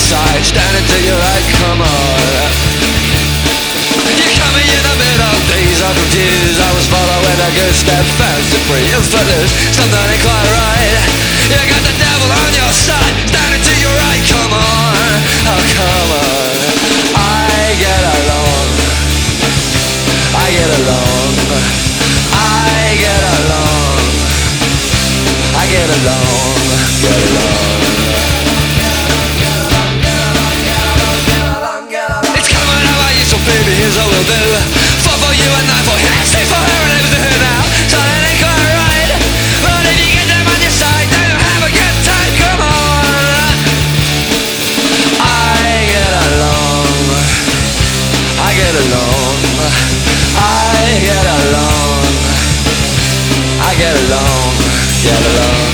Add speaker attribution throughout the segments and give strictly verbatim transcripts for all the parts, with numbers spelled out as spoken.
Speaker 1: side, standing to your right, come on. You caught me in the middle, days are confused. I was following a good step, fast and free. You footloose, something ain't quite right. You got the devil on your side, standing to your right, come on. Oh, come on. I get along, I get along, I get along, I get along, get along. It's coming out my ears, so baby, here's what we'll do. Four for you and nine for him, six for her and everything here now. So that ain't quite right, but if you get them on your side, then you'll have a good time, come on. I get along, I get along, I get along, I get along, get along.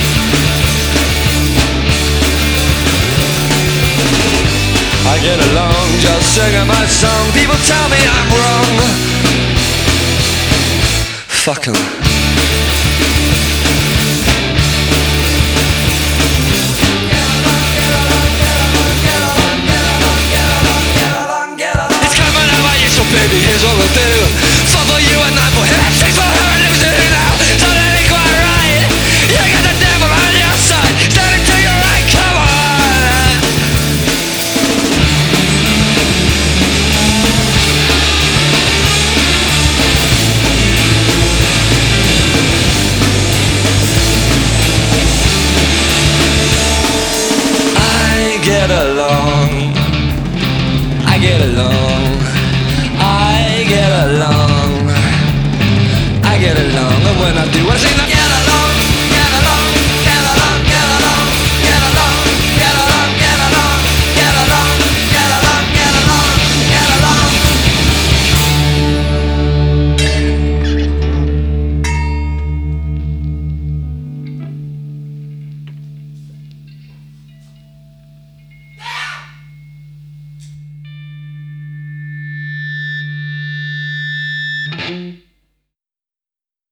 Speaker 1: I get along just singing my song. People tell me I'm wrong. Fuck 'em. It's coming out my ears, so baby, here's what we'll do. Four for you and nine for him, six for her and everything here now. So that ain't quite right. You got the devil on your side, standing to your right, come on. I get along, I get along, I get along, I get along, and when I do, I sing like yeah.